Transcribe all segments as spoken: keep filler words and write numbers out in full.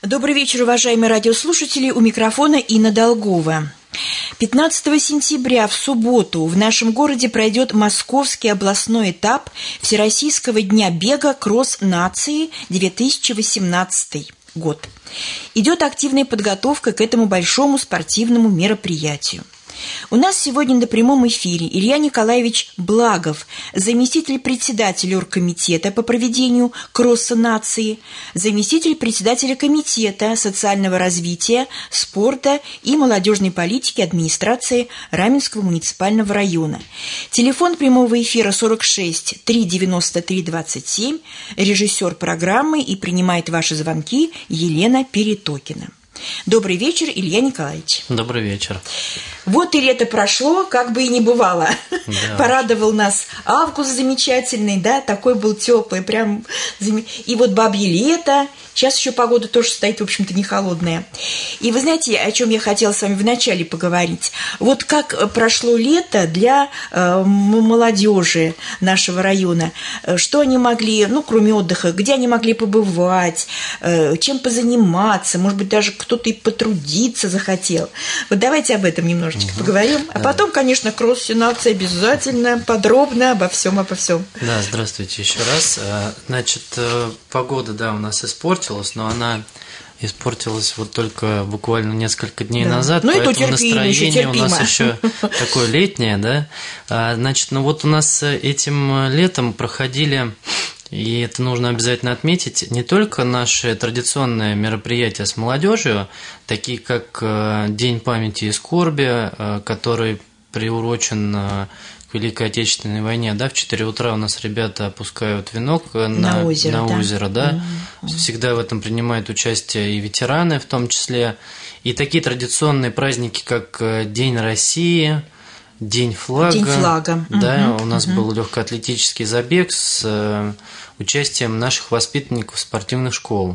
Добрый вечер, уважаемые радиослушатели. У микрофона Инна Долгова. пятнадцатого сентября в субботу в нашем городе пройдет московский областной этап Всероссийского дня бега «Кросс нации» две тысячи восемнадцатый год. Идет активная подготовка к этому большому спортивному мероприятию. У нас сегодня на прямом эфире Илья Николаевич Благов, заместитель председателя оргкомитета по проведению кросса нации, заместитель председателя комитета социального развития, спорта и молодежной политики администрации Раменского муниципального района. Телефон прямого эфира сорок шесть три девяносто три двадцать семь, режиссер программы и принимает ваши звонки Елена Перетокина. Добрый вечер, Илья Николаевич. Добрый вечер. Вот и лето прошло, как бы и не бывало. Да. Порадовал нас август замечательный, да, такой был теплый, прям. И вот бабье лето. Сейчас еще погода тоже стоит, в общем-то, не холодная. И вы знаете, о чем я хотела с вами вначале поговорить? Вот как прошло лето для э, молодежи нашего района. Что они могли, ну, кроме отдыха, где они могли побывать, э, чем позаниматься, может быть, даже кто-то и потрудиться захотел. Вот давайте об этом немножечко угу. поговорим. А потом, конечно, кросс нации обязательно, подробно обо всем, обо всем. Да, здравствуйте еще раз. Значит, погода, да, у нас испортилась, но она испортилась вот только буквально несколько дней да. назад, ну, поэтому настроение у нас еще такое летнее, да. Значит, ну вот у нас этим летом проходили, и это нужно обязательно отметить, не только наши традиционные мероприятия с молодежью, такие как День памяти и скорби, который приурочен к Великой Отечественной войне, да, в четыре утра у нас ребята опускают венок на, на озеро, на да. озеро, да. Mm-hmm. Всегда в этом принимают участие и ветераны в том числе. И такие традиционные праздники, как День России, День флага. День флага. Да, угу, у нас угу. был легкоатлетический забег с участием наших воспитанников спортивных школ.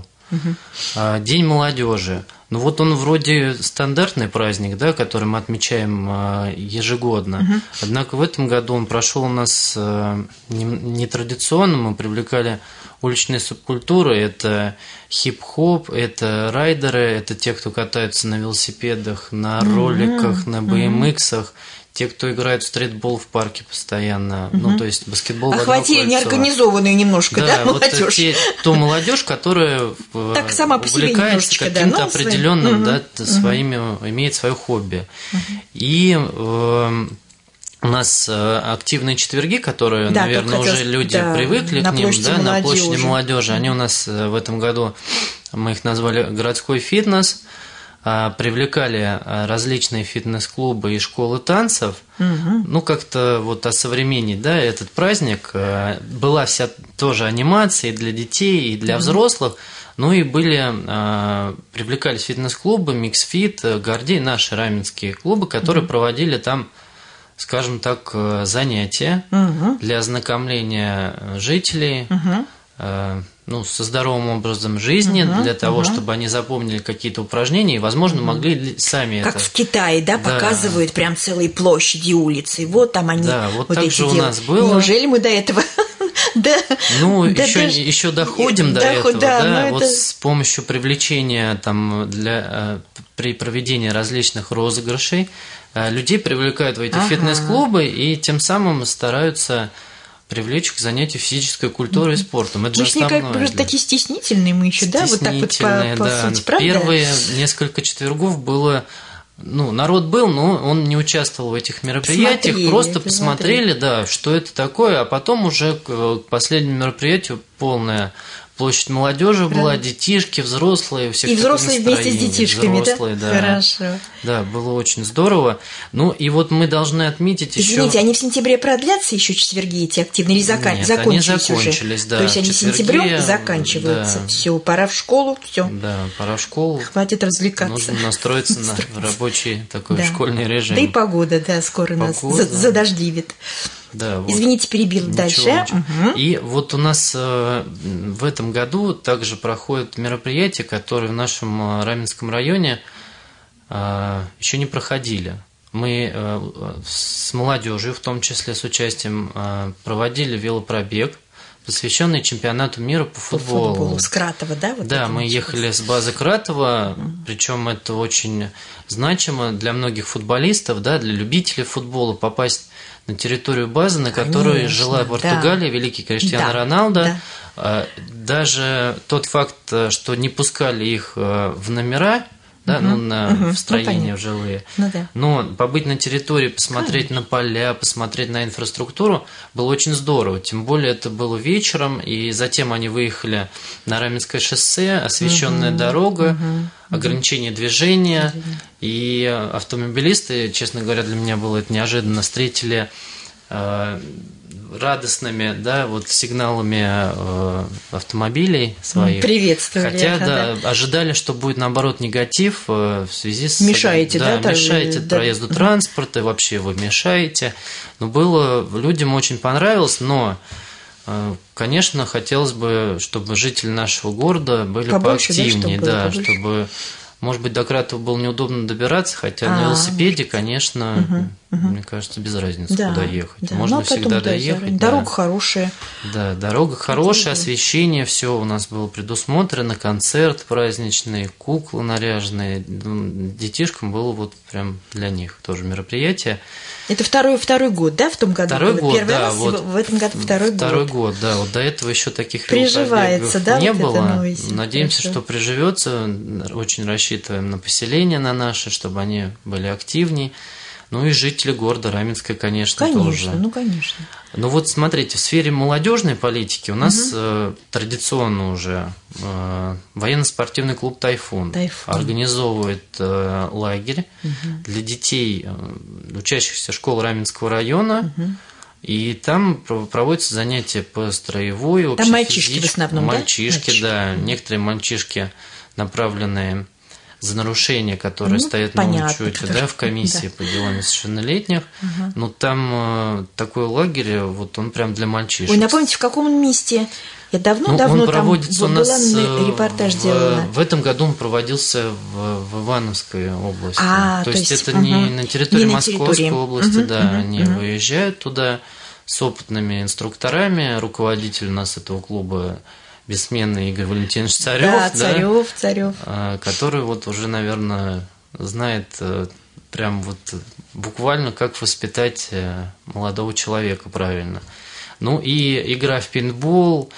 Угу. День молодежи. Ну вот он вроде стандартный праздник, да, который мы отмечаем ежегодно. Угу. Однако в этом году он прошел у нас нетрадиционно. Мы привлекали уличные субкультуры. Это хип-хоп, это райдеры, это те, кто катаются на велосипедах, на роликах, на би эм иксах. Те, кто играет в стритбол в парке постоянно, угу. ну, то есть баскетбол в одно кольцо. Охватили неорганизованную немножко, да, да молодежь? Вот те, ту молодежь, которая так, сама по себе увлекается каким-то да, определенным, угу. да, своими, угу. имеет свое хобби. Угу. И э, у нас активные четверги, которые, да, наверное, уже люди да, привыкли к ним, да, на площади молодежи. Они у нас в этом году, мы их назвали «Городской фитнес». Привлекали различные фитнес-клубы и школы танцев, угу. ну, как-то вот осовременить, да, этот праздник. Была вся тоже анимация и для детей, и для угу. взрослых, ну, и были, привлекались фитнес-клубы, Миксфит, Гордей, наши раменские клубы, которые угу. проводили там, скажем так, занятия угу. для ознакомления жителей, угу. ну, со здоровым образом жизни, угу, для того, угу. чтобы они запомнили какие-то упражнения и, возможно, угу. могли сами как это... Как в Китае, да, да, показывают прям целые площади, улицы, вот там они да, вот, вот так эти же у делают. нас было. Неужели мы до этого... да, ну, да, еще, даже... еще доходим до Доход, этого, да, да, вот это... с помощью привлечения там для, при проведении различных розыгрышей людей привлекают в эти ага. фитнес-клубы и тем самым стараются... привлечь к занятию физической культурой и спортом. Это мы же основное. Мы же такие стеснительные мы еще, да? Вот так вот по, по да. сути, правда? Первые несколько четвергов было... Ну, народ был, но он не участвовал в этих мероприятиях. Посмотрели, просто посмотрели, да, что это такое. А потом уже к последнему мероприятию полная... Площадь молодежи была, детишки, взрослые, у всех и взрослые вместе с детишками, взрослые, да? да? Хорошо. Да, было очень здорово. Ну, и вот мы должны отметить еще... Извините, они в сентябре продлятся еще четверги эти активные или закан... Нет, закончились, они закончились уже? Да, то есть они четверги, сентябрем заканчиваются. Да. Все, пора в школу, все. Да, пора в школу. Хватит развлекаться. Нужно настроиться на рабочий такой школьный режим. Да и погода, да, скоро нас задождливит. Да, вот. Извините, перебил Ничего, дальше. Ничего. Угу. И вот у нас э, в этом году также проходит мероприятие, которое в нашем Раменском районе э, еще не проходили. Мы э, с молодежью, в том числе с участием, э, проводили велопробег посвященный чемпионату мира по футболу. По футболу. С Кратова, да? Вот да, мы ехали с базы Кратова, mm-hmm. причем это очень значимо для многих футболистов, да, для любителей футбола попасть на территорию базы, на которой Конечно, жила Португалия, да. великий Криштиану да, Роналдо. Да. Даже тот факт, что не пускали их в номера, да, угу, ну, на, угу, в строения ну, жилые. Ну, да. Но побыть на территории, посмотреть Конечно. на поля, посмотреть на инфраструктуру было очень здорово. Тем более это было вечером, и затем они выехали на Раменское шоссе, освещенная угу, дорога, угу, ограничение движения, угу. и автомобилисты, честно говоря, для меня было это неожиданно, встретили э, радостными, да, вот сигналами э, автомобилей своих. Приветствовали. Хотя, да, да, ожидали, что будет, наоборот, негатив э, в связи с... Мешаете, да? Да, мешаете да, проезду да. транспорта, вообще вы мешаете. Но было, людям очень понравилось, но, э, конечно, хотелось бы, чтобы жители нашего города были побольше, поактивнее, да, чтобы... Да, чтобы может быть, до Кратова было неудобно добираться, хотя А-а-а. на велосипеде, конечно, угу, угу. мне кажется, без разницы, да, куда ехать. Да. Можно всегда доехать. Дорога да. хорошая. Да, дорога хорошая, освещение, все у нас было предусмотрено, концерт праздничный, куклы наряженные. Детишкам было вот прям для них тоже мероприятие. Это второй, второй год, да, в том году? Второй год, Первый да. раз Вот в этом году второй, второй год. год, да. Вот до этого еще таких Приживается, да, не вот было. Надеемся, хорошо. что приживется. Очень рассчитываем на поселение на наше, чтобы они были активнее. Ну и жители города Раменское, конечно, конечно тоже. Конечно, ну конечно. Ну вот смотрите, в сфере молодежной политики у нас угу. э, традиционно уже э, военно-спортивный клуб «Тайфун», Тайфун. организовывает э, лагерь угу. для детей, э, учащихся школ Раменского района. Угу. И там проводятся занятия по строевой, там мальчишки в основном, мальчишки, да? Мальчишки, да. Некоторые мальчишки, направленные за нарушения, которые ну, стоят понятно, на учете, да, в комиссии да. по делам несовершеннолетних. Угу. Но там э, такой лагерь, вот он прям для мальчишек. Ой, напомните, в каком месте? Я давно-давно ну, там проводится у нас, репортаж в, делала. В этом году он проводился в, в Ивановской области. А, то, то есть, есть это угу. не на территории не Московской на территории. области, угу, да, угу, они угу. выезжают туда с опытными инструкторами. Руководитель у нас этого клуба бессменный Игорь Валентинович Царев, да, Царев, да, Царев, который вот уже, наверное, знает прям вот буквально, как воспитать молодого человека правильно. Ну и игра в пейнтбол,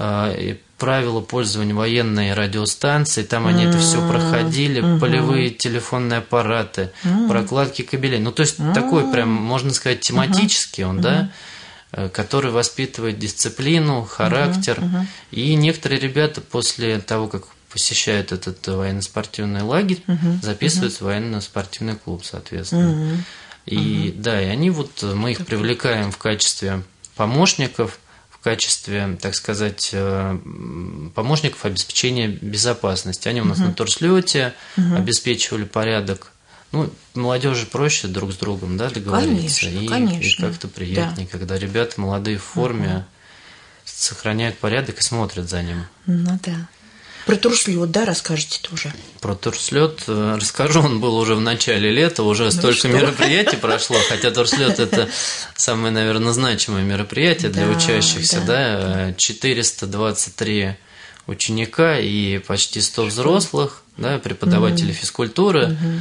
правила пользования военной радиостанцией, там они mm-hmm. это все проходили, mm-hmm. полевые телефонные аппараты, mm-hmm. прокладки кабелей. Ну, то есть mm-hmm. такой прям, можно сказать, тематический mm-hmm. он, да, который воспитывает дисциплину, характер. Uh-huh, uh-huh. И некоторые ребята после того, как посещают этот военно-спортивный лагерь, uh-huh, записываются uh-huh. в военно-спортивный клуб, соответственно. Uh-huh. И uh-huh. да, и они вот, мы их привлекаем в качестве помощников, в качестве, так сказать, помощников обеспечения безопасности. Они у нас uh-huh. на турслете uh-huh. обеспечивали порядок. Ну, молодежи проще друг с другом, да, договориться. Конечно, и, конечно. и как-то приятнее, да. когда ребята молодые в форме угу. сохраняют порядок и смотрят за ним. Ну да. Про турслет, да, расскажете тоже? Про турслет расскажу, он был уже в начале лета, уже ну столько мероприятий прошло, хотя турслет это самое, наверное, значимое мероприятие для да, учащихся, да. да, четыреста двадцать три ученика и почти сто взрослых, да, преподаватели угу. физкультуры. Угу.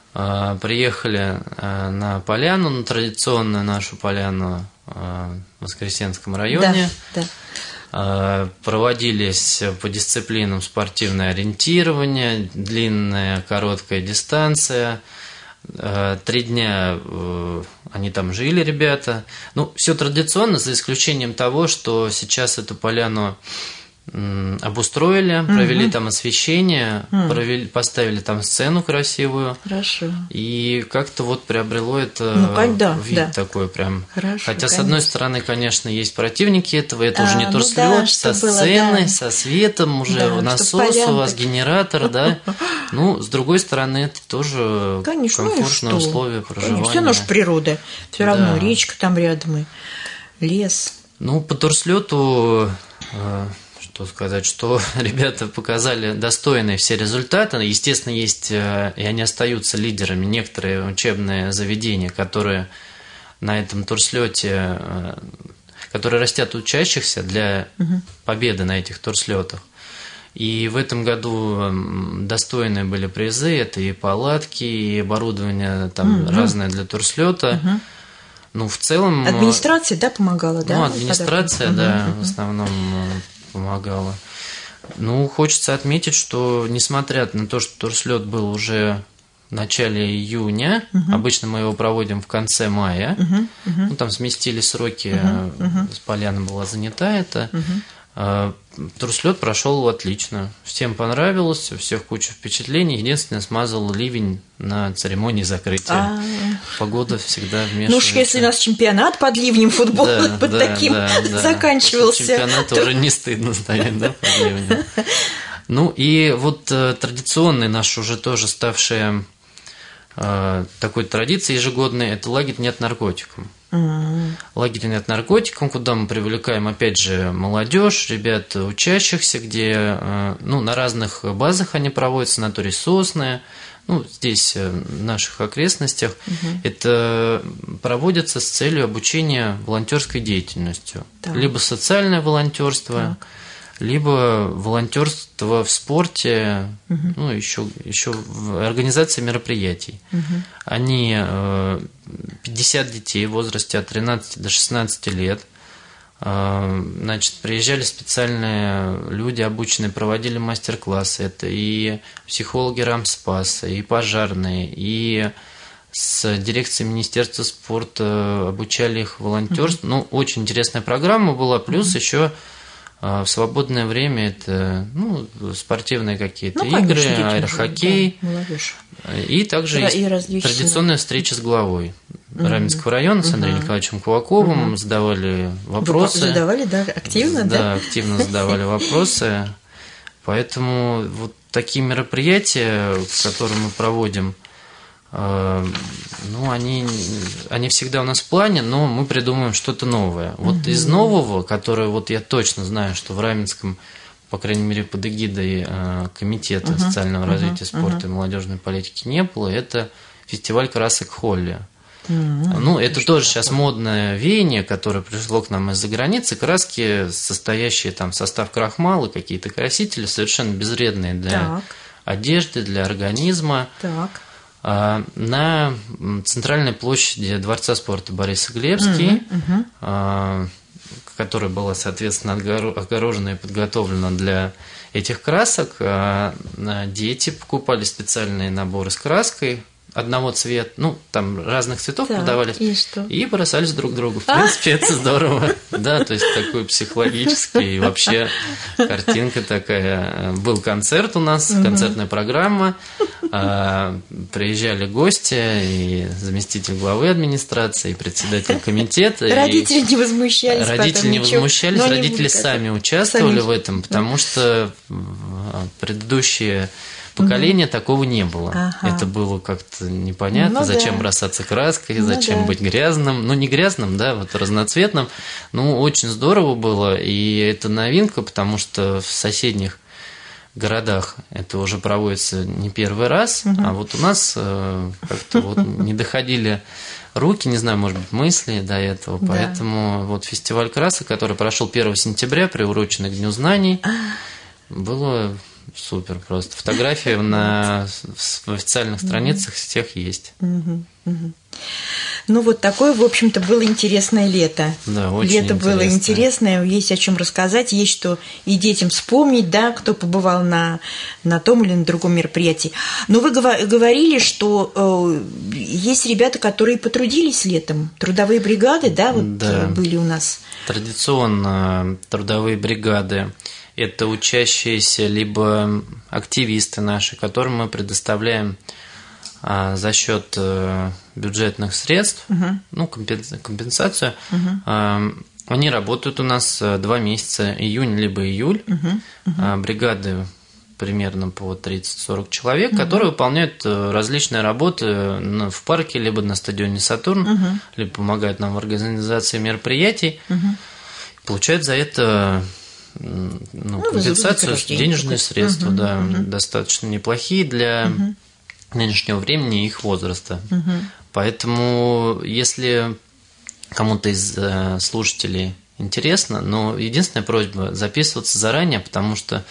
Приехали на поляну, на традиционную нашу поляну в Воскресенском районе. Да, да. Проводились по дисциплинам спортивное ориентирование, длинная, короткая дистанция. Три дня они там жили, ребята. Ну, все традиционно, за исключением того, что сейчас эту поляну обустроили, провели угу. там освещение, угу. провели, поставили там сцену красивую. Хорошо. И как-то вот приобрело это ну, да, вид да. такой прям. Хорошо, Хотя, конечно. с одной стороны, конечно, есть противники этого, это а, уже не турслет, ну да, со сценой, да. со светом, уже да, насос у вас, генератор, да. Ну, с другой стороны, это тоже конечно, комфортные ну условия проживания. Все наша природа. Все равно да. речка там рядом и лес. Ну, по турслету. Что сказать, что ребята показали достойные все результаты. Естественно, есть, и они остаются лидерами, некоторые учебные заведения, которые на этом турслете, которые растят учащихся для угу. победы на этих турслетах. И в этом году достойные были призы, это и палатки, и оборудование там угу. разное для турслета. Угу. Ну, в целом... Администрация, да, помогала, да? Ну, администрация, угу. да, угу. в основном помогала. Ну, хочется отметить, что несмотря на то, что турслет был уже в начале июня, угу. обычно мы его проводим в конце мая, угу. Угу. ну, там сместили сроки, угу. Угу. поляна была занята, это... Угу. Турслет прошел отлично. Всем понравилось, у всех куча впечатлений. Единственное, смазал ливень на церемонии закрытия. А-а-а. Погода всегда вмешивается. Ну уж если у нас чемпионат под ливнем футбола да, под да, таким да, да. заканчивался. Чемпионат то... уже не стыдно стоять, да, под ливнем. Ну и вот традиционный наш уже тоже ставший такой традицией ежегодной, это лагерь «Нет наркотикам». Mm-hmm. Лагерь «Нет наркотикам», куда мы привлекаем, опять же, молодежь, ребят учащихся, где ну, на разных базах они проводятся, санаторий «Сосны», ну, здесь, в наших окрестностях. Mm-hmm. Это проводится с целью обучения волонтерской деятельностью. Так. Либо социальное волонтерство, так. либо волонтерство в спорте, угу. ну, еще, еще в организации мероприятий. Угу. Они пятьдесят детей в возрасте от тринадцати до шестнадцати лет. Значит, приезжали специальные люди, обученные, проводили мастер-классы. Это и психологи Рамспаса, и пожарные, и с дирекцией Министерства спорта обучали их волонтерству. Угу. Ну, очень интересная программа была, плюс угу. еще в свободное время это ну, спортивные какие-то ну, игры, аэрохоккей, да, и также и есть традиционная встреча с главой угу. Раменского района с Андреем угу. Николаевичем Кулаковым, угу. задавали вопросы. Вы задавали, да, активно, да? Да, активно задавали вопросы. Поэтому вот такие мероприятия, которые мы проводим, ну, они, они всегда у нас в плане, но мы придумываем что-то новое. Вот угу. из нового, которое вот я точно знаю, что в Раменском, по крайней мере, под эгидой Комитета угу. социального развития, спорта угу. и молодежной политики не было, это фестиваль красок Холли. Угу. Ну, это что тоже сейчас модное веяние, которое пришло к нам из-за границы. Краски, состоящие там в состав крахмала, какие-то красители, совершенно безвредные для так. одежды, для организма. Так. На центральной площади Дворца спорта Борисоглебский, uh-huh, uh-huh. которая была, соответственно, огорожена и подготовлена для этих красок, дети покупали специальные наборы с краской одного цвета, ну, там разных цветов так, продавались, и, что? И бросались друг к другу. В принципе, это здорово. Да, то есть такой психологический, и вообще картинка такая. Был концерт у нас, концертная программа, приезжали гости, и заместитель главы администрации, и председатель комитета. Родители не возмущались. Родители не возмущались, родители сами участвовали в этом, потому что предыдущие поколения угу. такого не было. Ага. Это было как-то непонятно, ну, зачем да. бросаться краской, ну, зачем да. быть грязным. Ну, не грязным, да, вот разноцветным. Ну, очень здорово было, и это новинка, потому что в соседних городах это уже проводится не первый раз, угу. а вот у нас как-то вот не доходили руки, не знаю, может быть, мысли до этого. Да. Поэтому вот фестиваль красок, который прошел первого сентября, приуроченный к Дню знаний, было... Супер просто. Фотографии на в официальных страницах всех есть. Угу, угу. Ну, вот такое, в общем-то, было интересное лето. Да, очень лето интересное. было интересное, есть о чем рассказать, есть что и детям вспомнить, да, кто побывал на, на том или на другом мероприятии. Но вы говорили, что э, есть ребята, которые потрудились летом. Трудовые бригады, да, вот да. были у нас. Традиционно трудовые бригады. Это учащиеся либо активисты наши, которым мы предоставляем а, за счет а, бюджетных средств, угу. ну, компенсацию. Угу. А, они работают у нас два месяца, июнь либо июль. Угу. Угу. А, бригады примерно по тридцать-сорок человек, угу. которые выполняют различные работы в парке, либо на стадионе «Сатурн», угу. либо помогают нам в организации мероприятий. Угу. Получают за это... Ну, ну, компенсацию, денежные средства, угу, да, угу. достаточно неплохие для угу. нынешнего времени и их возраста. Угу. Поэтому, если кому-то из слушателей интересно, но единственная просьба – записываться заранее, потому что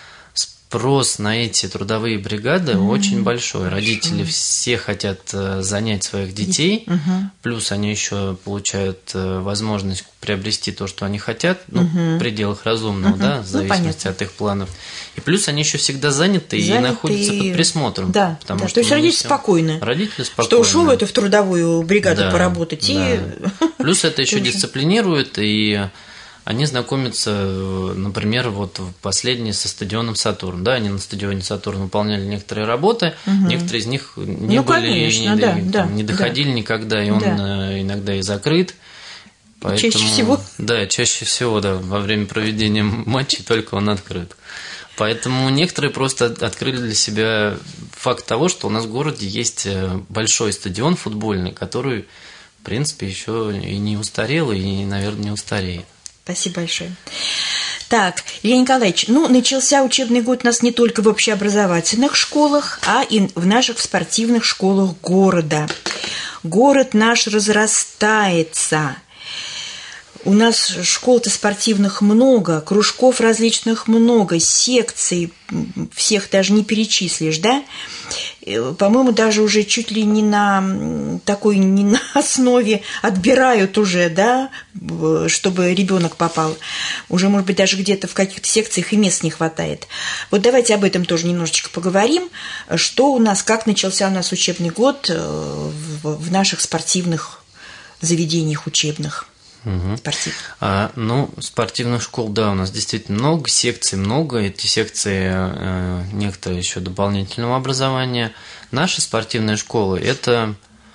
спрос на эти трудовые бригады mm-hmm. очень большой. Родители большой. Все хотят занять своих детей, mm-hmm. плюс они еще получают возможность приобрести то, что они хотят, ну, mm-hmm. в пределах разумного, mm-hmm. да, в зависимости ну, от их планов. И плюс они еще всегда заняты, заняты и находятся под присмотром. Да, потому да. Что то есть родители спокойны. Родители спокойны. Что ушел это в трудовую бригаду да, поработать. Да. И... Плюс это еще дисциплинирует, и они знакомятся, например, вот последние со стадионом «Сатурн». Да, они на стадионе «Сатурн» выполняли некоторые работы, угу. некоторые из них не ну, были, конечно, не, да, там, да, не доходили да. никогда, и он да. иногда и закрыт. Поэтому, чаще всего? Да, чаще всего, да, во время проведения матчей только он открыт. Поэтому некоторые просто открыли для себя факт того, что у нас в городе есть большой стадион футбольный, который, в принципе, еще и не устарел, и, наверное, не устареет. Спасибо большое. Так, Илья Николаевич, ну, начался учебный год у нас не только в общеобразовательных школах, а и в наших спортивных школах города. Город наш разрастается. У нас школ-то спортивных много, кружков различных много, секций, всех даже не перечислишь, да? По-моему, даже уже чуть ли не на такой, не на основе отбирают уже, да, чтобы ребенок попал. Уже, может быть, даже где-то в каких-то секциях и мест не хватает. Вот давайте об этом тоже немножечко поговорим. Что у нас, как начался у нас учебный год в наших спортивных заведениях учебных? Угу. А, ну, спортивных школ, да, у нас действительно много, секций много, эти секции э, некоторые еще дополнительного образования. Наши спортивные школы – это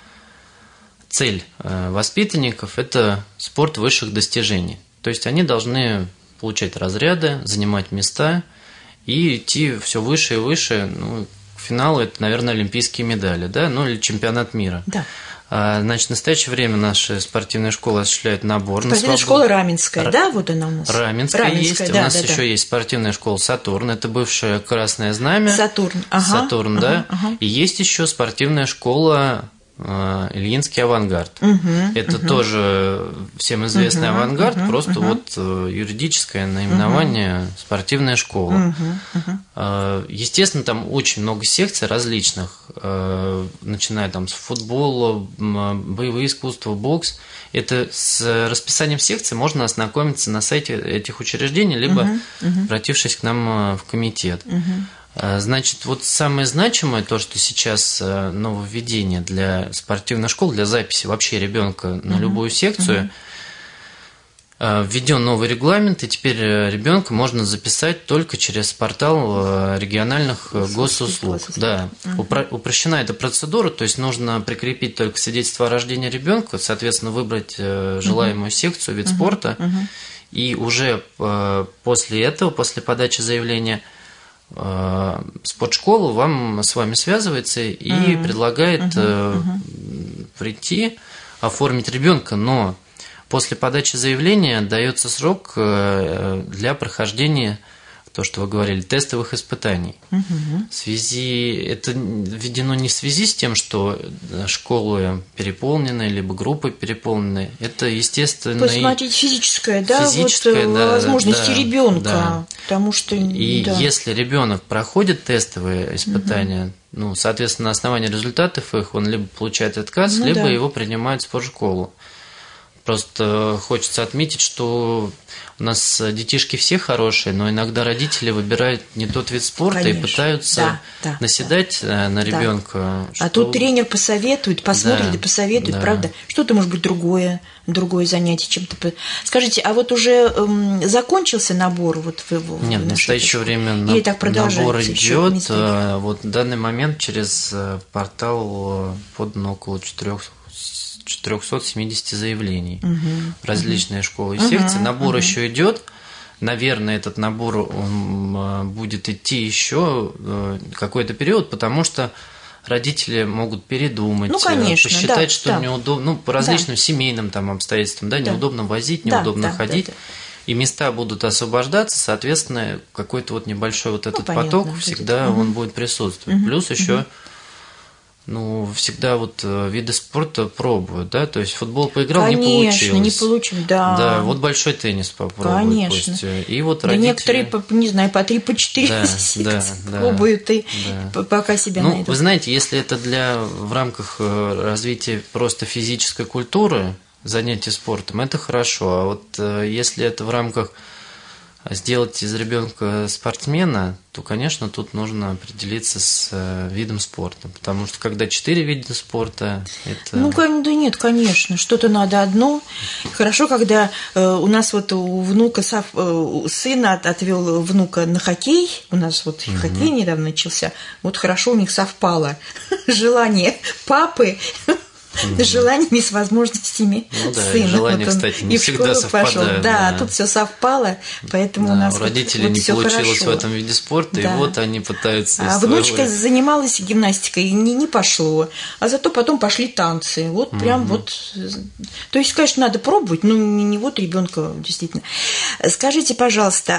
цель э, воспитанников, это спорт высших достижений. То есть они должны получать разряды, занимать места и идти все выше и выше. Ну, к финалу это, наверное, олимпийские медали, да, ну или чемпионат мира. Да. Значит, в настоящее время наши спортивные школы осуществляют набор. Спортивная школа Раменская, Р... да, вот она у нас? Раменская, Раменская есть. Да, у нас да, еще да. есть спортивная школа «Сатурн», это бывшее «Красное знамя». «Сатурн», ага. «Сатурн», ага, да. Ага. И есть еще спортивная школа «Ильинский авангард». Угу, это угу. тоже всем известный угу, авангард, угу, просто угу. вот юридическое наименование угу. спортивная школа. Угу, угу. Естественно, там очень много секций различных, начиная там с футбола, боевые искусства, бокс. Это с расписанием секций можно ознакомиться на сайте этих учреждений, либо угу, угу. обратившись к нам в комитет. Угу. Значит, вот самое значимое, то, что сейчас нововведение для спортивных школ, для записи вообще ребенка на uh-huh. любую секцию, uh-huh. введен новый регламент, и теперь ребенка можно записать только через портал региональных госуслуг. Да. Uh-huh. Упрощена эта процедура, то есть нужно прикрепить только свидетельство о рождении ребенка, соответственно, выбрать желаемую uh-huh. секцию, вид uh-huh. спорта, uh-huh. и уже после этого, после подачи заявления, спортшкола вам с вами связывается и uh-huh. предлагает uh-huh. Uh-huh. прийти, оформить ребенка, но после подачи заявления дается срок для прохождения, то, что вы говорили, тестовых испытаний. Uh-huh. В связи, это введено не в связи с тем, что школы переполнены, либо группы переполнены. Это, естественно, посмотреть физическое, да, физическое, вот, да, возможности да, ребенка, да. потому что и да. если ребенок проходит тестовые испытания, uh-huh. ну, соответственно, на основании результатов их он либо получает отказ, ну, либо да. его принимают в спортшколу. Просто хочется отметить, что у нас детишки все хорошие, но иногда родители выбирают не тот вид спорта. Конечно. И пытаются да, да, наседать да. на ребенка. Да. Что... А тут тренер посоветует, посмотрит да, и посоветует, да. правда? Что-то может быть другое, другое занятие чем-то. Скажите, а вот уже эм, закончился набор вот в его? Нет, в настоящее время на... так набор идет. Вот в данный момент через портал подано около четырех. четыреста семьдесят заявлений угу, различные угу. школы и секции. Угу, набор угу. еще идет. Наверное, этот набор он будет идти еще какой-то период, потому что родители могут передумать, ну, конечно, посчитать, да, что да. неудобно, ну, по различным да. семейным там обстоятельствам, да, да. неудобно возить, неудобно да, ходить. Да, да, да. И места будут освобождаться, соответственно, какой-то вот небольшой вот этот ну, поток понятно, всегда будет. он угу. будет присутствовать. Угу, Плюс еще угу. Ну, всегда вот виды спорта пробуют, да, то есть футбол поиграл, конечно, не получилось. Конечно, не получилось, да. Да, вот большой теннис попробуют. Конечно. Пусть. И вот да родители... некоторые, не знаю, по три, по четыре да, да, пробуют да, и да. пока себя ну, найдут. Вы знаете, если это для в рамках развития просто физической культуры, занятия спортом, это хорошо. А вот если это в рамках сделать из ребенка спортсмена, то, конечно, тут нужно определиться с видом спорта. Потому что когда четыре вида спорта, это... Ну, да нет, конечно, что-то надо одно. Хорошо, когда э, у нас вот у внука, сов, э, сына отвел внука на хоккей, у нас вот угу. хоккей недавно начался, вот хорошо у них совпало желание папы с желаниями, с возможностями ну, да, сына. И желания, вот кстати, не всегда совпадают. Да, да, тут все совпало, поэтому да, у нас у родителей вот, не вот получилось хорошо. в этом виде спорта, да. И вот они пытаются... А внучка занималась гимнастикой, не, не пошло, а зато потом пошли танцы. Вот угу. прям вот... То есть, конечно, надо пробовать, но не вот ребенка действительно. Скажите, пожалуйста,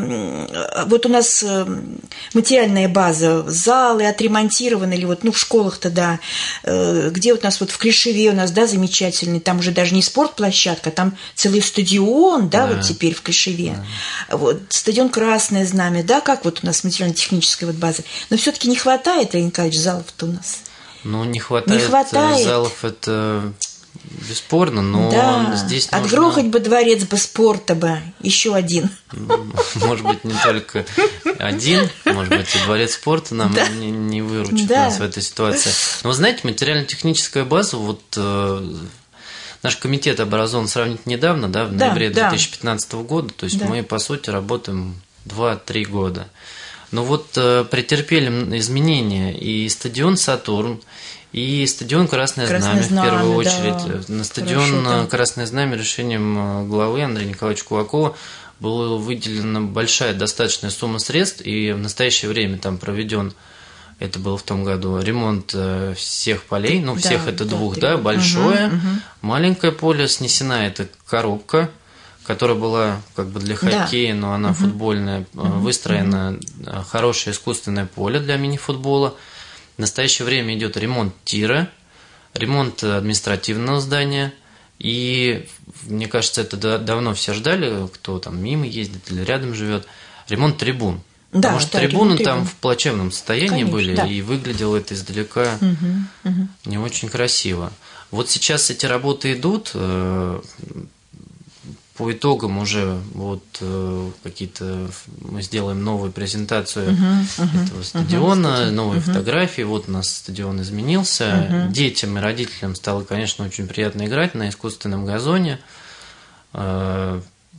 а вот у нас материальная база, залы отремонтированы или вот, ну, в школах-то, да, где вот у нас вот в Клишеве у нас, да, замечательный, там уже даже не спортплощадка, там целый стадион, да, да. вот теперь в Клишеве. Да. Вот, стадион Красное Знамя, да, как вот у нас материально-техническая вот база. Но все-таки не хватает, Леонид Николаевич, залов-то у нас. Ну, не хватает, не хватает. залов, это бесспорно, но да. здесь нужно... Отгрохать бы дворец бы спорта бы, еще один. Может быть, не только один, может быть, и дворец спорта нам да. не, не выручит да. нас в этой ситуации. Но вы знаете, материально-техническая база, вот э, наш комитет образован сравнительно недавно, да, в ноябре да, две тысячи пятнадцатого года, то есть да. мы, по сути, работаем два-три года. Но вот э, претерпели изменения и стадион «Сатурн», и стадион «Красное, Красное Знамя», знамя, в первую очередь. Да. На стадион Хорошо, «Красное Знамя» решением главы Андрея Николаевича Кулакова была выделена большая достаточная сумма средств, и в настоящее время там проведен, это было в том году, ремонт всех полей, ну, всех да, это да, двух, да, большое, угу, угу. маленькое поле, снесена эта коробка, которая была как бы для хоккея, да. но она угу. футбольная, угу. выстроено угу. хорошее искусственное поле для мини-футбола. В настоящее время идет ремонт тира, ремонт административного здания, и мне кажется, это давно все ждали, кто там мимо ездит или рядом живет, ремонт трибун. Да, Потому что да, трибуны там трибун. в плачевном состоянии Конечно, были, да. и выглядело это издалека угу, угу. не очень красиво. Вот сейчас эти работы идут. По итогам уже вот э, какие-то мы сделаем новую презентацию uh-huh, uh-huh, этого стадиона, uh-huh, новые uh-huh. фотографии. Вот у нас стадион изменился. Uh-huh. Детям и родителям стало, конечно, очень приятно играть на искусственном газоне. Э,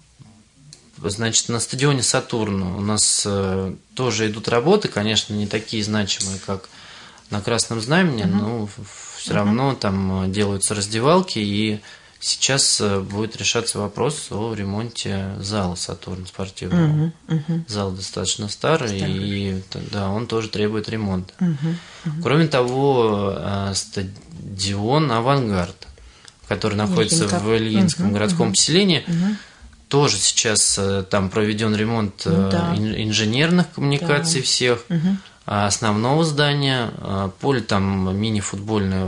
значит, на стадионе «Сатурн» у нас э, тоже идут работы, конечно, не такие значимые, как на Красном Знамени, uh-huh. но все uh-huh. равно там делаются раздевалки, и сейчас будет решаться вопрос о ремонте зала «Сатурн» спортивного. Uh-huh, uh-huh. Зал достаточно старый, старый, и да, он тоже требует ремонта. Uh-huh, uh-huh. Кроме того, стадион «Авангард», который находится Ильинка. в Ильинском uh-huh, городском uh-huh. поселении, uh-huh. тоже сейчас там проведен ремонт uh-huh. да. инженерных коммуникаций да. всех, uh-huh. основного здания, поле там мини-футбольное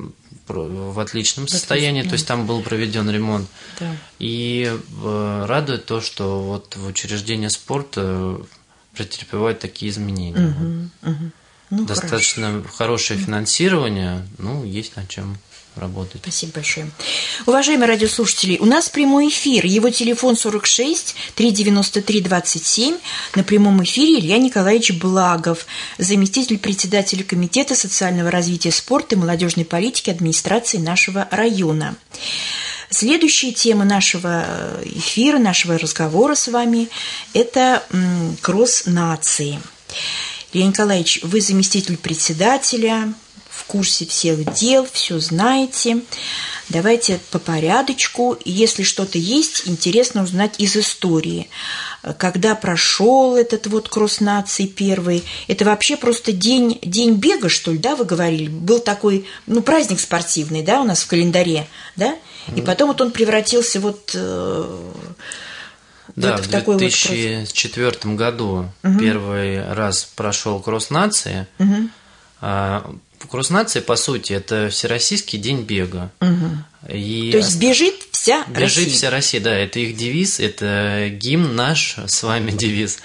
в отличном состоянии, то есть там был проведен ремонт. Да. И э, радует то, что вот в учреждении спорта претерпевают такие изменения. Угу, угу. Ну, Достаточно хорошо. хорошее финансирование, ну, есть над чем работать. Спасибо большое. Уважаемые радиослушатели, у нас прямой эфир. Его телефон сорок шесть триста девяносто три двадцать семь. На прямом эфире Илья Николаевич Благов, заместитель председателя Комитета социального развития спорта и молодежной политики администрации нашего района. Следующая тема нашего эфира, нашего разговора с вами – это кросс нации. Илья Николаевич, вы заместитель председателя, в курсе всех дел, все знаете. Давайте по порядочку. Если что-то есть, интересно узнать из истории. Когда прошел этот вот кросс нации первый, это вообще просто день, день бега, что ли, да, вы говорили? Был такой, ну, праздник спортивный, да, у нас в календаре, да? И потом вот он превратился вот... Да, в, в две тысячи четвёртом вот году угу. первый раз прошел кросс нации. Угу. Кросс нации, по сути, это Всероссийский день бега. Угу. И то есть бежит вся бежит Россия. Бежит вся Россия, да, это их девиз, это гимн наш с вами девиз.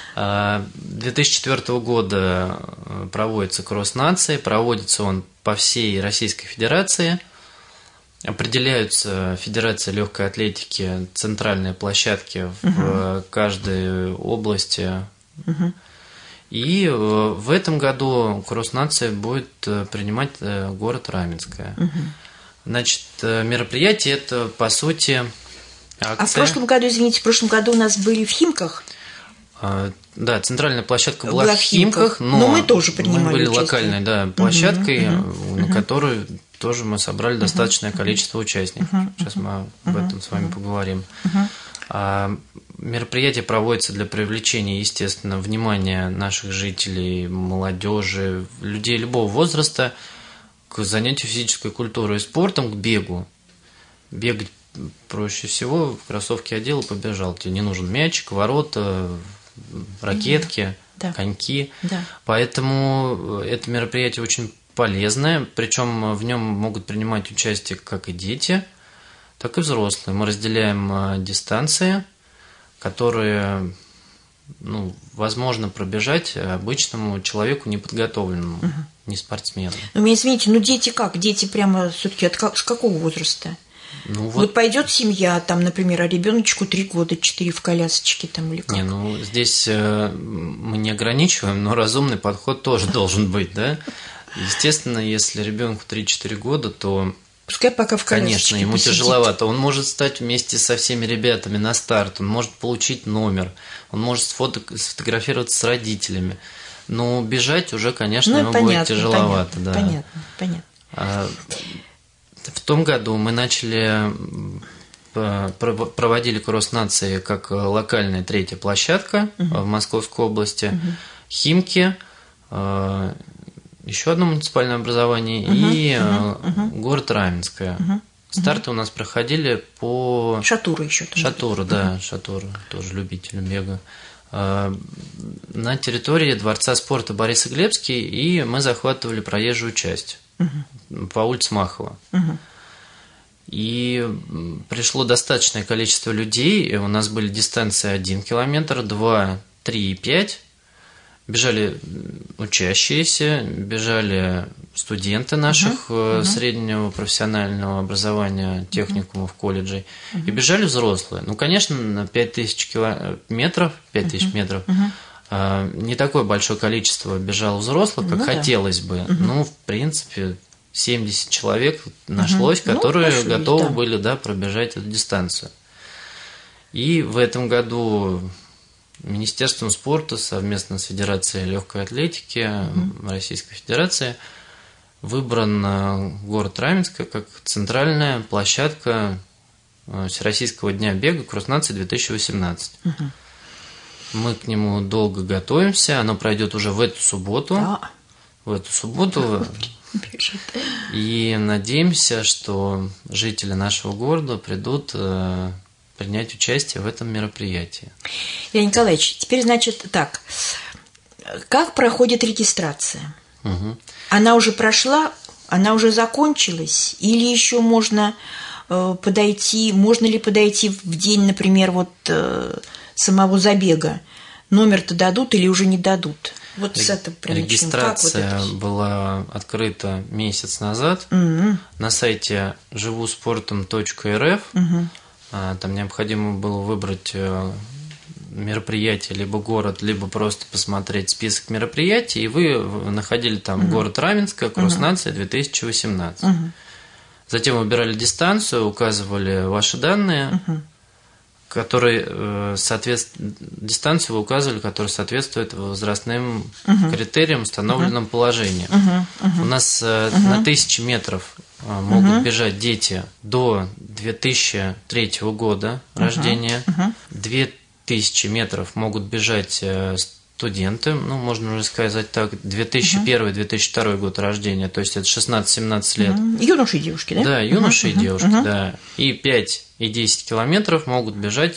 две тысячи четвёртого года проводится Кросс нации, проводится он по всей Российской Федерации. Определяются Федерация легкой атлетики, центральные площадки в угу. каждой области. Угу. И в этом году Кросс нации будет принимать город Раменское. Угу. Значит, мероприятие это, по сути, акция. А в прошлом году, извините, в прошлом году у нас были в Химках. Да, центральная площадка была, была в Химках, но, но мы тоже принимали мы были участие. локальной да, площадкой, угу, на угу. которой тоже мы собрали угу. достаточное количество участников. Угу. Сейчас мы об угу. этом с вами угу. поговорим. Угу. А, мероприятие проводится для привлечения, естественно, внимания наших жителей, молодежи, людей любого возраста к занятию физической культурой и спортом, к бегу. Бегать проще всего, в кроссовки одел и побежал. Тебе не нужен мячик, ворота, ракетки, да. коньки. Да. Поэтому это мероприятие очень полезное, причем в нем могут принимать участие как и дети, так и взрослые. Мы разделяем дистанции, которые, ну, возможно пробежать обычному человеку неподготовленному, угу. не спортсмену. Ну, меня извините, ну дети как? Дети прямо все-таки от как, с какого возраста? Ну, вот, вот пойдет семья, там, например, а ребеночку три года, четыре в колясочке там или как? Не, ну здесь э, мы не ограничиваем, но разумный подход тоже должен быть, да? Естественно, если ребенку три-четыре года, то пускай пока в колясочке конечно, ему посидит. Тяжеловато. Он может стать вместе со всеми ребятами на старт, он может получить номер, он может сфото- сфотографироваться с родителями. Но бежать уже, конечно, ну, ему понятно, будет тяжеловато. Понятно, да. понятно, понятно. А, в том году мы начали, проводили Кросс нации как локальная третья площадка угу. в Московской области, угу. Химки, еще одно муниципальное образование угу, и угу, угу. город Раменское. Угу, Старты угу. у нас проходили по... Шатуры еще. Шатуры, да, угу. Шатуры, тоже любителям бега. На территории Дворца спорта Борисоглебский, и мы захватывали проезжую часть угу. по улице Махова. Угу. И пришло достаточное количество людей, у нас были дистанции один километр, два, три и пять. Бежали учащиеся, бежали студенты наших uh-huh, uh-huh. среднего профессионального образования, техникумов, колледжей, uh-huh. и бежали взрослые. Ну, конечно, на пять тысяч километров, пять тысяч uh-huh. метров uh-huh. не такое большое количество бежало взрослых, как ну, хотелось да. бы. Uh-huh. Ну, в принципе, семьдесят человек нашлось, uh-huh. которые ну, готовы да. были да, пробежать эту дистанцию. И в этом году Министерством спорта совместно с Федерацией легкой атлетики mm-hmm. Российской Федерации выбран город Раменское как центральная площадка Всероссийского дня бега Кросс нации две тысячи восемнадцать. Mm-hmm. Мы к нему долго готовимся, оно пройдет уже в эту субботу. Да. В эту субботу. И надеемся, что жители нашего города придут принять участие в этом мероприятии. Илья Николаевич, теперь, значит, так, как проходит регистрация? Угу. Она уже прошла, она уже закончилась, или еще можно э, подойти, можно ли подойти в день, например, вот э, самого забега? Номер-то дадут или уже не дадут? Вот Рег... с этого прям Регистрация как вот это... была открыта месяц назад угу. на сайте живу спортом точка эр эф. Угу. Там необходимо было выбрать мероприятие, либо город, либо просто посмотреть список мероприятий, и вы находили там угу. город Раменское, Кросс нации две тысячи восемнадцать. Угу. Затем выбирали дистанцию, указывали ваши данные, угу. которые соответствуют, дистанцию вы указывали, которая соответствует возрастным угу. критериям, установленным угу. положением. Угу. Угу. У нас угу. на тысячи метров могут угу. бежать дети до две тысячи третьего года угу. рождения, угу. две тысячи метров могут бежать студенты, ну, можно уже сказать так, две тысячи первый - две тысячи второй год рождения, то есть это шестнадцать-семнадцать лет. Угу. Юноши и девушки, да? Да, юноши угу. и девушки, угу. да. И пять и десять километров могут бежать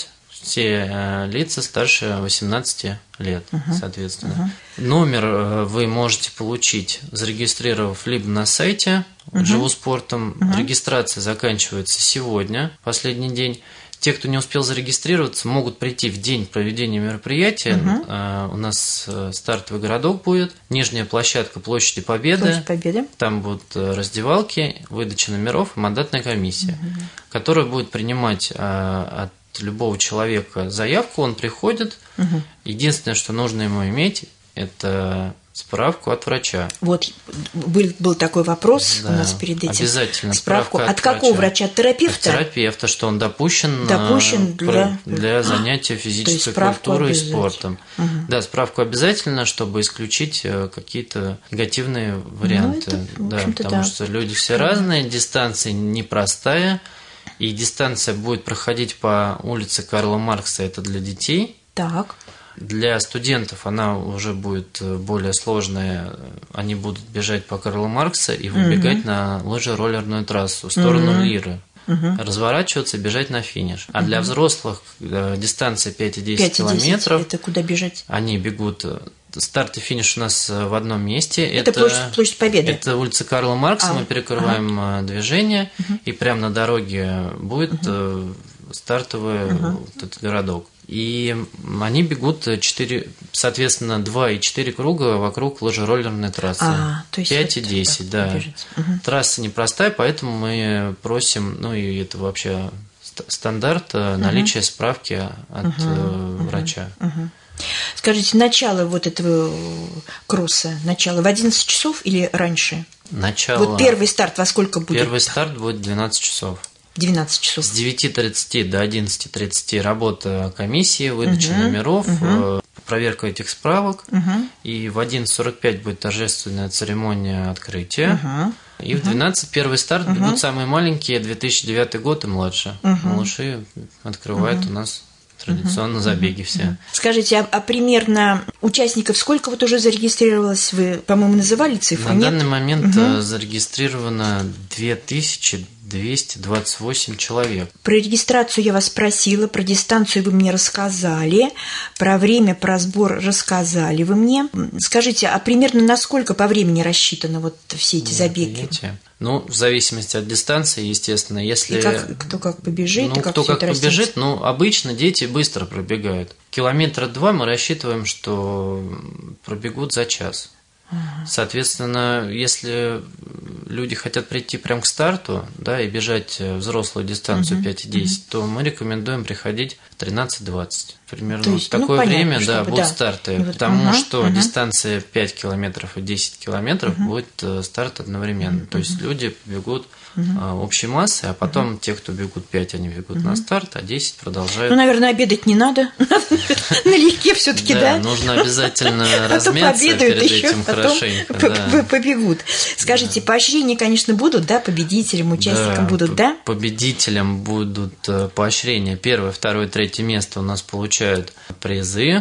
все лица старше восемнадцати лет, uh-huh. соответственно. Uh-huh. Номер вы можете получить, зарегистрировав либо на сайте uh-huh. «Живу спортом». Uh-huh. Регистрация заканчивается сегодня, последний день. Те, кто не успел зарегистрироваться, могут прийти в день проведения мероприятия. Uh-huh. У нас стартовый городок будет, нижняя площадка Площади Победы. Площадь Победы. Там будут раздевалки, выдача номеров и мандатная комиссия, uh-huh. которая будет принимать от любого человека заявку, он приходит. Uh-huh. Единственное, что нужно ему иметь, это справку от врача. Вот был, был такой вопрос да, у нас перед этим. Обязательно. Справку от, от какого врача? От терапевта? От терапевта, что он допущен, допущен для... для занятия физической культурой и спортом. Угу. Да, справку обязательно, чтобы исключить какие-то негативные варианты. Ну, это, да, потому да. что люди все разные, дистанция непростая, и дистанция будет проходить по улице Карла Маркса, это для детей. Так. Для студентов она уже будет более сложная. Они будут бежать по Карла Маркса и выбегать угу. на лыжероллерную трассу в сторону угу. Лиры. Угу. Разворачиваться, бежать на финиш. А угу. для взрослых дистанция пять и десять километров. Это куда бежать? Они бегут. Старт и финиш у нас в одном месте. Это, это площадь, площадь Победы. Это улица Карла Маркса. А, мы перекрываем ага. движение, угу. и прямо на дороге будет угу. стартовый угу. вот этот городок. И они бегут четыре, соответственно, два и четыре круга вокруг лыжероллерной трассы. А, то есть пять и десять, да. Угу. Трасса непростая, поэтому мы просим, ну и это вообще стандарт, угу. наличие справки от угу. врача. Угу. Скажите, начало вот этого кросса, начало в одиннадцать часов или раньше? Начало. Вот первый старт во сколько будет? Первый старт будет в двенадцать часов. двенадцать часов. С девяти тридцати до одиннадцати тридцати работа комиссии, выдача угу, номеров, угу. проверка этих справок. Угу. И в одиннадцать сорок пять будет торжественная церемония открытия. Угу. И угу. в двенадцать первый старт угу. бегут самые маленькие, две тысячи девятый год и младше. Угу. Малыши открывают угу. у нас традиционно угу. забеги все. Скажите, а, а примерно участников сколько вот уже зарегистрировалось? Вы, по-моему, называли цифру? На нет? данный момент угу. зарегистрировано две тысячи двести двадцать восемь человек. Про регистрацию я вас спросила, про дистанцию вы мне рассказали, про время, про сбор рассказали вы мне. Скажите, а примерно на сколько по времени рассчитаны вот все эти забеги? Видите? Ну, в зависимости от дистанции, естественно. Если... И как, кто как побежит, ну, и как кто как это побежит, растет? ну, обычно дети быстро пробегают. Километра два мы рассчитываем, что пробегут за час. Соответственно, если люди хотят прийти прямо к старту, да, и бежать взрослую дистанцию uh-huh. пять и десять, uh-huh. то мы рекомендуем приходить в тринадцать двадцать. Примерно есть, в такое ну, время понятно, да, чтобы, будут да. старты, Вот, потому uh-huh, что uh-huh. дистанция пять километров и десять километров uh-huh. будет старт одновременно. Uh-huh. То есть люди бегут uh-huh. общей массой, а потом uh-huh. те, кто бегут пять, они бегут uh-huh. на старт, а десять продолжают. Ну, наверное, обедать не надо. Налегке все-таки, да? Да, нужно обязательно размяться перед этим хорошенько. Побегут. Скажите, поощрения, конечно, будут, да, победителям, участникам будут, да? Победителям будут поощрения. Первое, второе, третье место у нас получают призы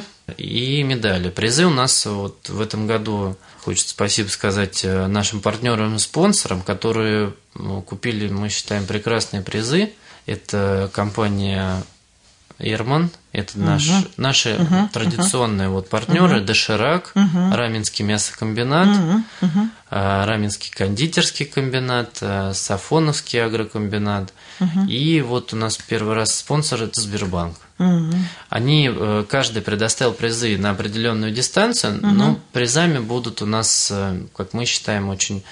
и медали. Призы у нас вот в этом году, хочется спасибо сказать нашим партнерам и спонсорам, которые купили, мы считаем, прекрасные призы. Это компания Ерман, это угу. наш, наши угу. традиционные угу. вот партнеры, угу. Доширак, угу. Раменский мясокомбинат, угу. Угу. Раменский кондитерский комбинат, Сафоновский агрокомбинат. Угу. И вот у нас первый раз спонсор – это Сбербанк. Угу. Они, каждый предоставил призы на определенную дистанцию, угу. но призами будут у нас, как мы считаем, очень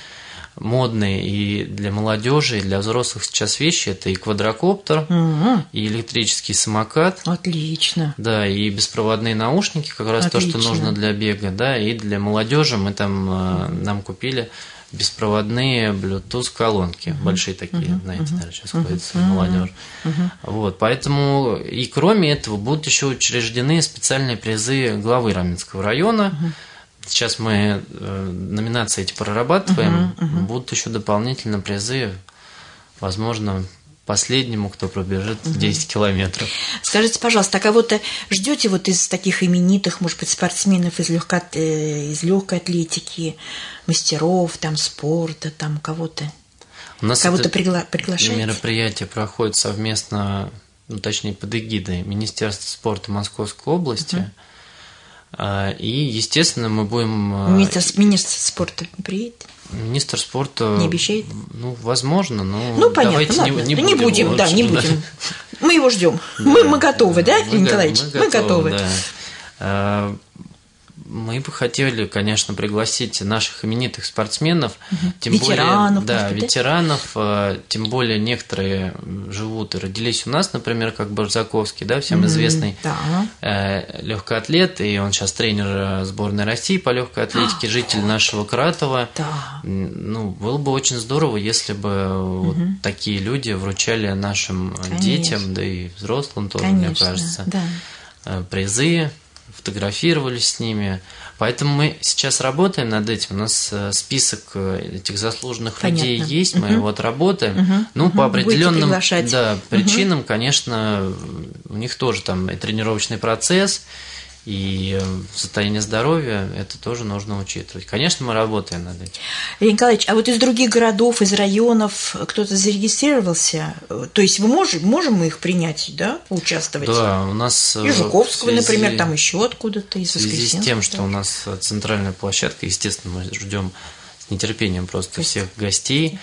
модные и для молодежи, и для взрослых сейчас вещи. Это и квадрокоптер, угу. и электрический самокат. Отлично. Да, и беспроводные наушники, как раз Отлично. То, что нужно для бега, да, и для молодежи мы там угу. нам купили беспроводные Bluetooth колонки, угу. большие такие, угу. знаете, угу. наверное, сейчас ходит угу. молодежь. Угу. Вот, поэтому и кроме этого будут еще учреждены специальные призы главы Раменского района. Угу. Сейчас мы номинации эти прорабатываем, uh-huh, uh-huh. будут еще дополнительно призы, возможно, последнему, кто пробежит uh-huh. десять километров. Скажите, пожалуйста, а кого-то ждете вот из таких именитых, может быть, спортсменов из, легко... из легкой атлетики, мастеров, там, спорта, там, кого-то? У нас кого-то пригла... приглашаете? Мероприятие проходит совместно ну, точнее, под эгидой Министерства спорта Московской области. Uh-huh. И, естественно, мы будем... Министр, министр спорта не приедет? Министр спорта... Не обещает? Ну, возможно, но ну, понятно, давайте ладно. не, не, не будем. будем, лучше, да, не да. будем. Мы его ждем. Да, мы, мы готовы, да, мы, Илья Николаевич? Мы, мы готовы. готовы. Да. Мы бы хотели, конечно, пригласить наших именитых спортсменов, угу. тем ветеранов, более, да, быть, ветеранов, да? Тем более некоторые живут и родились у нас, например, как Борзаковский, да, всем известный да. э, легкоатлет, и он сейчас тренер сборной России по легкой атлетике, житель вот. нашего Кратова. Да. Ну, было бы очень здорово, если бы угу. вот такие люди вручали нашим конечно. детям, да и взрослым тоже, конечно, мне кажется, да. призы. Фотографировались с ними. Поэтому мы сейчас работаем над этим. У нас список этих заслуженных Понятно. людей есть, мы угу. его отработаем. Угу. Ну, угу. по определенным да, причинам, угу. конечно, у них тоже там и тренировочный процесс, и состояние здоровья, это тоже нужно учитывать. Конечно, мы работаем над этим. Илья Николаевич, а вот из других городов, из районов кто-то зарегистрировался? То есть вы можем, можем мы их принять, да, поучаствовать? Да, у нас... Из Жуковского, связи, например, там еще откуда-то, из В связи с тем, что у нас центральная площадка, естественно, мы ждем с нетерпением просто всех гостей,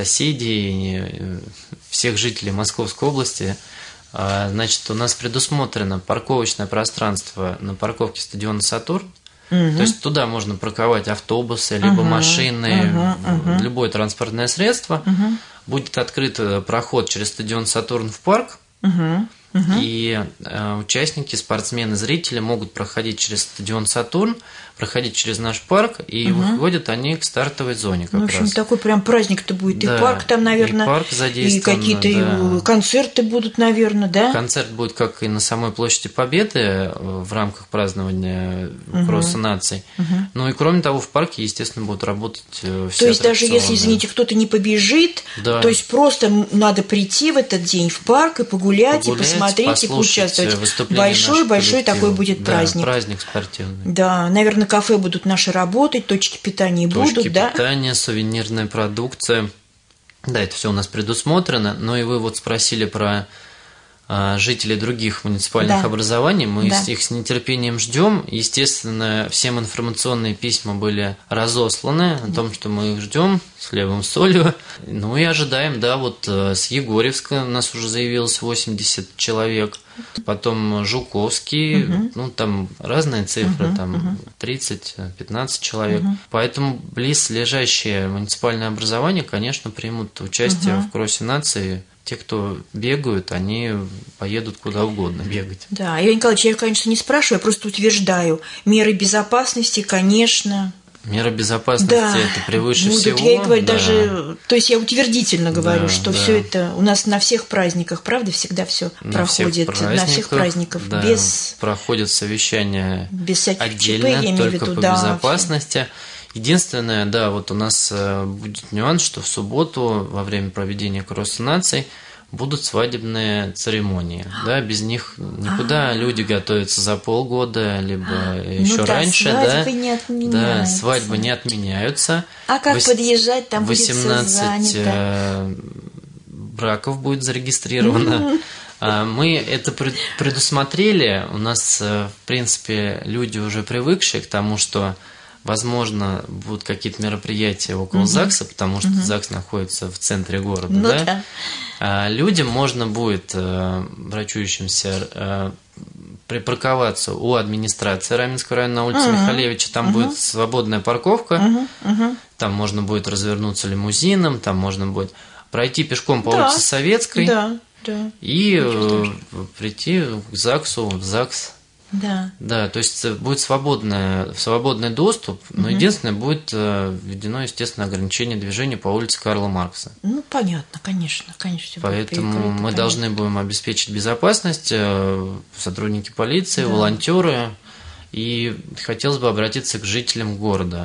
соседей, всех жителей Московской области. Значит, у нас предусмотрено парковочное пространство на парковке стадиона «Сатурн». Угу. То есть туда можно парковать автобусы, либо угу. машины, угу. Угу. любое транспортное средство. Угу. Будет открыт проход через стадион «Сатурн» в парк. Угу. Угу. И э, участники, спортсмены, зрители могут проходить через стадион «Сатурн», проходить через наш парк, и угу. выходят они к стартовой зоне как ну, в общем, раз. такой прям праздник-то будет. Да. И парк там, наверное, и, парк и какие-то да. концерты будут, наверное, да? Концерт будет как и на самой площади Победы в рамках празднования угу. кросса наций. Угу. Ну и кроме того, в парке, естественно, будут работать все То есть даже если, извините, кто-то не побежит, да. то есть просто надо прийти в этот день в парк и погулять, погулять и посмотреть, и поучаствовать. Большой-большой такой будет да, праздник. праздник спортивный. Да, наверное, кафе будут наши работать, точки питания точки будут, да? Точки питания, сувенирная продукция. Да, это все у нас предусмотрено. Но и вы вот спросили про а, жителей других муниципальных да. образований. Мы да. их с нетерпением ждем. Естественно, всем информационные письма были разосланы о том, что мы их ждем с хлебом, с солью. Ну и ожидаем, да, вот с Егорьевска у нас уже заявилось восемьдесят человек. Потом Жуковский, угу. ну там разные цифры, угу, там угу. тридцать-пятнадцать человек. Угу. Поэтому близлежащие муниципальные образования, конечно, примут участие угу. в кроссе нации. Те, кто бегают, они поедут куда угодно бегать. Да, Илья Николаевич, я, конечно, не спрашиваю, я просто утверждаю. Меры безопасности, конечно... Мера безопасности да, это превыше будут, всего. Я и говорю, да. даже, то есть я утвердительно говорю, да, что да. все это у нас на всех праздниках, правда, всегда все проходит на всех праздниках да, без проходят совещания без всяких отдельно, ЧП, только виду, по да, безопасности. Все. Единственное, да, вот у нас будет нюанс, что в субботу во время проведения кросса наций будут свадебные церемонии, да, без них никуда А-а-а. люди готовятся за полгода, либо ну еще да, раньше, да, не да, свадьбы не отменяются. А как Вось... подъезжать, там восемнадцать будет э, браков будет зарегистрировано. Mm-hmm. Мы это предусмотрели, у нас, в принципе, люди уже привыкшие к тому, что возможно, будут какие-то мероприятия около угу. ЗАГСа, потому что угу. ЗАГС находится в центре города. Ну, да? Да. А людям можно будет, врачующимся, припарковаться у администрации Раменского района на улице угу. Михалевича. Там угу. будет свободная парковка, угу. Угу. там можно будет развернуться лимузином, там можно будет пройти пешком по да. улице Советской да. Да. и прийти к ЗАГСу, в ЗАГС. Да. Да, то есть будет свободный, свободный доступ, но угу. единственное, будет введено, естественно, ограничение движения по улице Карла Маркса. Ну, понятно, конечно, конечно. Поэтому перекрыто, мы понятно. должны будем обеспечить безопасность, сотрудники полиции, да. волонтеры, и хотелось бы обратиться к жителям города.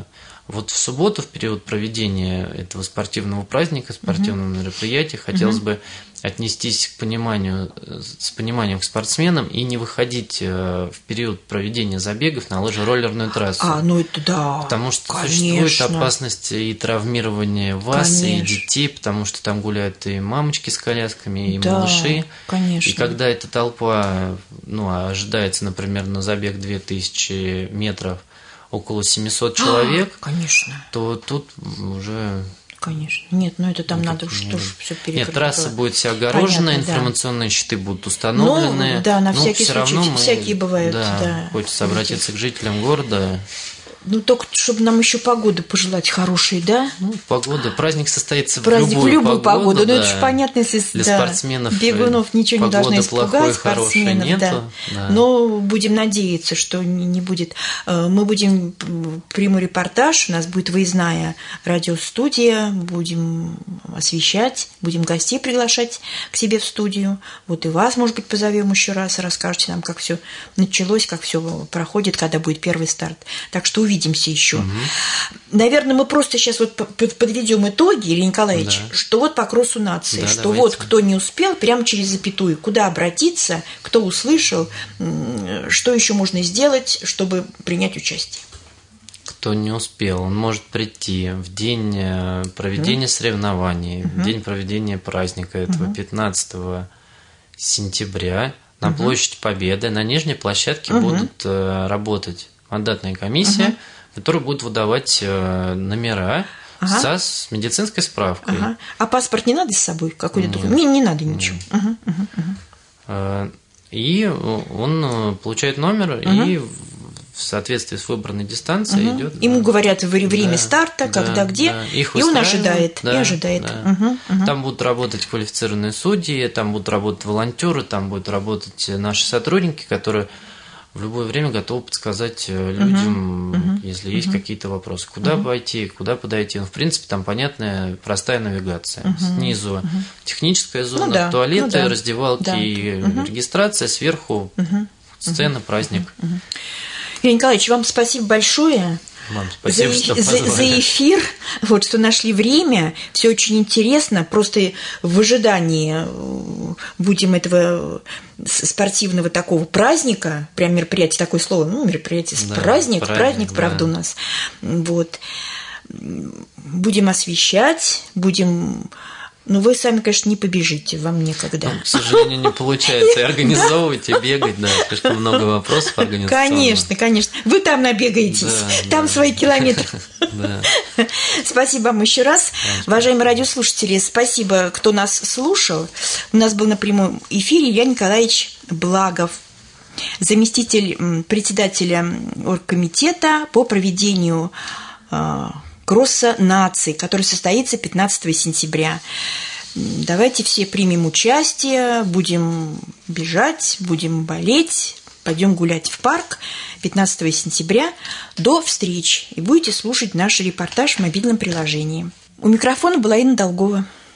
Вот в субботу, в период проведения этого спортивного праздника, спортивного mm-hmm. мероприятия, хотелось mm-hmm. бы отнестись к пониманию, с пониманием к спортсменам и не выходить в период проведения забегов на лыжероллерную трассу. А, ну это да. Потому что конечно. Существует опасность и травмирования вас, конечно. И детей, потому что там гуляют и мамочки с колясками, и да, малыши. Конечно. И когда эта толпа, ну, ожидается, например, на забег две тысячи метров, около семьсот человек, а, конечно. То тут уже... Конечно. Нет, ну это там ну, надо что ж все перекрыть. Нет, трасса будет вся огорожена, понятно, информационные да. щиты будут установлены. Ну, да, на всякий все случай, равно мы, всякие бывают. Да, да, хочется обратиться к жителям города. Ну, только чтобы нам еще погоды пожелать хорошей, да? Ну, погода. Праздник состоится Праздник в любую, в любую погоду. погоду. Да. Ну, это же понятно, если для да, спортсменов бегунов ничего не должно испугать, спортсменов, нету, да. да. Но будем надеяться, что не будет. Мы будем приму репортаж, у нас будет выездная радиостудия, будем освещать, будем гостей приглашать к себе в студию. Вот и вас, может быть, позовем еще раз, расскажете нам, как все началось, как все проходит, когда будет первый старт. Так что увидимся. Увидимся еще. Угу. Наверное, мы просто сейчас вот подведем итоги, Илья Николаевич, да. что вот по кроссу нации, да, что давайте. Вот кто не успел, прямо через запятую, куда обратиться, кто услышал, что еще можно сделать, чтобы принять участие. Кто не успел, он может прийти в день проведения угу. соревнований, угу. в день проведения праздника этого угу. пятнадцатого сентября на угу. площадь Победы, на нижней площадке угу. будут работать мандатная комиссия, угу. которая будет выдавать номера ага. со, с медицинской справкой. Ага. А паспорт не надо с собой? Какой-то документ? Не, не надо ничего. Угу, угу, угу. И он получает номер угу. и в соответствии с выбранной дистанцией угу. идет. Ему да. говорят время да, старта, да, когда, где, да. Их и он ожидает. Да, и ожидает. Да. Угу, угу. Там будут работать квалифицированные судьи, там будут работать волонтеры, там будут работать наши сотрудники, которые в любое время готовы подсказать людям, uh-huh, uh-huh, если есть uh-huh. какие-то вопросы. Куда uh-huh. пойти, куда подойти. Ну, в принципе, там понятная, простая навигация. Uh-huh, Снизу uh-huh. техническая зона, ну, да, туалеты, ну, да, раздевалки, да. uh-huh. регистрация, сверху uh-huh. сцена, uh-huh. праздник. Uh-huh. Илья Николаевич, вам спасибо большое. Мам, спасибо, за, что за, за эфир, вот, что нашли время, все очень интересно, просто в ожидании будем этого спортивного такого праздника, прям мероприятие, такое слово, ну, мероприятие, да, праздник, праздник, праздник да. правда, у нас, вот, будем освещать, будем... Ну, вы сами, конечно, не побежите, вам некогда. Ну, к сожалению, не получается и организовывать, и бегать, да, слишком много вопросов организационных. Конечно, конечно. Вы там набегаетесь, да, там да. свои километры. Да. Спасибо вам еще раз. Да, уважаемые радиослушатели, спасибо, кто нас слушал. У нас был на прямом эфире Илья Николаевич Благов, заместитель председателя оргкомитета по проведению кросса наций, который состоится пятнадцатого сентября. Давайте все примем участие, будем бежать, будем болеть, пойдем гулять в парк пятнадцатого сентября. До встречи. И будете слушать наш репортаж в мобильном приложении. У микрофона была Инна Долгова.